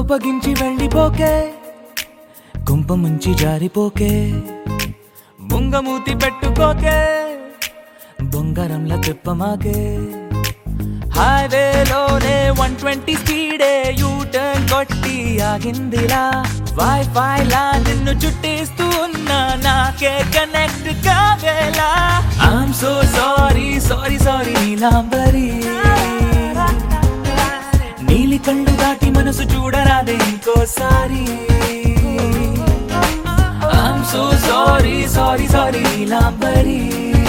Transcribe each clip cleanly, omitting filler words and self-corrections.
కోపగించి వెళ్ళిపోకే, కుంప ముంచి జారిపోకే, బొంగమూతి పెట్టుకోకే, బొంగరంలా తిప్పమాకే. హైవేలోనే 120 స్పీడే యూటర్న్ కొట్టి ఆగిందిలా, వైఫై లా నిన్ను చుట్టేస్తూ ఉన్నా నాకే కనెక్ట్ కావేలా. I'm so sorry sorry sorry Neelambari, నీలి కళ్ళు దాటి మనసు చూడరాదే ఇంకోసారి. I'm so sorry sorry sorry Neelambari,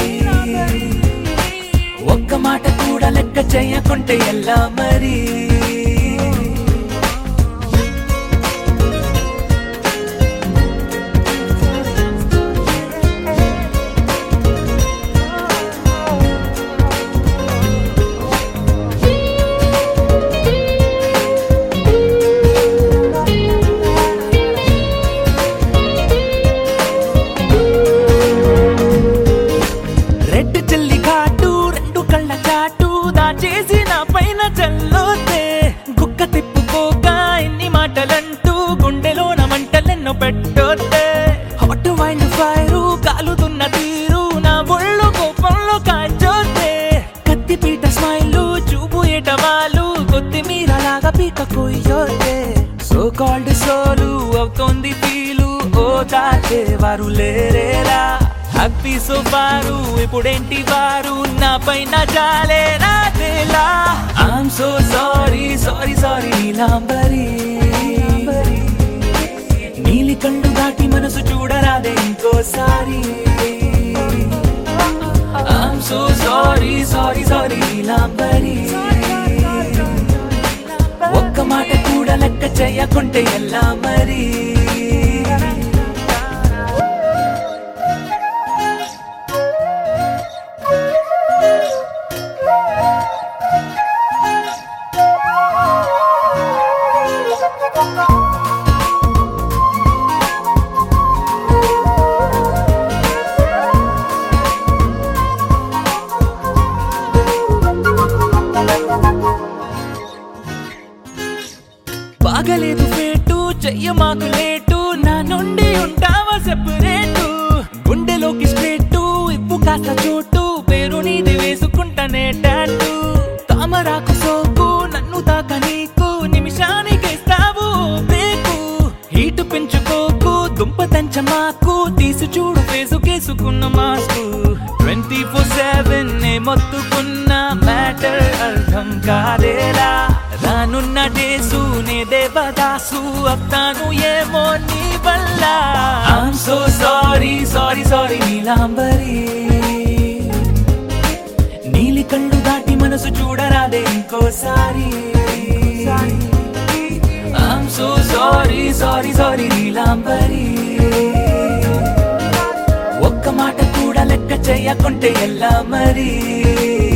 ఒక్క మాట కూడా లెక్క చేయకుంటే ఎలా మరి. చేసిన పైన చల్లోతే గుక్క తిప్పుకోక ఎన్ని మాటలంటూ గుండెలోన మంటలెన్నో పెట్టొద్దే. హాట్ వైండ్ ఫైరు కాలుతున్న తీరు నా ఒళ్ళు కోపంలో కాల్చొద్దే. కత్తిపీట స్మైలు చూపు ఎటవాలు కొత్తిమీరలాగా పీక కొయ్యొద్దే. సో కాల్డ్ సోలు అవుతోంది ఫీలు, ఓ దాచేవారు లేరేరా. హ్యాపీ సోఫారు ఇప్పుడేంటి వారు నా పైన జాలే రాదేలా. I'm so sorry sorry sorry Neelambari, నీలి కళ్ళు దాటి మనసు చూడరాదే ఇంకోసారి. I'm so sorry sorry sorry Neelambari, ఒక్క మాట కూడా లెక్క చేయకుంటే ఎలా మరి. బాగలేదు పేటు చెయ్య మాకు లేటు, నా నుండి ఉంటావా సెపరేటు. గుండెలోకి స్ట్రేటు ఇప్పు కాస్త చోటు, పేరు నీది వేసుకుంటానే టాటూ. తామరాకు సోకు నన్ను తాక నీకు, నిమిషానికి ఇస్తావు బ్రేకు. హీటు పెంచుకోకు దుంప తంచమాకు, తీసి చూడు ఫేసు కేసుకున్న మాస్కు. 24/7 మొత్తుకున్న మ్యాటర్ అర్థం కాదేలా. రానున్న డేసు నే దేవదాసు అవుతాను ఏమో నీ వల్ల. I'm so sorry sorry sorry Neelambari, నీలి కళ్ళు దాటి మనసు చూడరాదే ఇంకోసారి. I'm so sorry sorry sorry Neelambari, ఒక్క మాట కూడా లెక్క చేయకుంటే ఎలా మరి.